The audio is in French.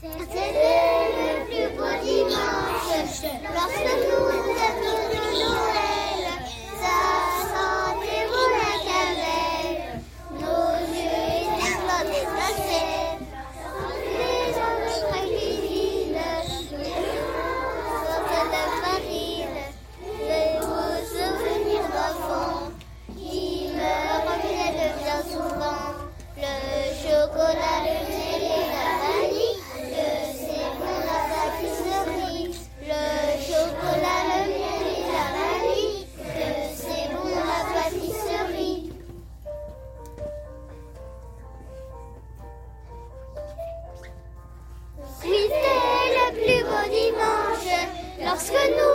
C'était le plus beau dimanche, lorsque nous avions Noël. Ça sentait bon la cannelle, nos yeux étaient pleins d'étincelles. Les dans notre cuisine, sortent de farine, les beaux souvenirs d'enfants qui me revenaient de bien souvent. Le chocolat, le miel et la vanille, que c'est bon la pâtisserie. Le chocolat, le miel et la vanille, que c'est bon la pâtisserie. C'était le plus beau dimanche, lorsque nous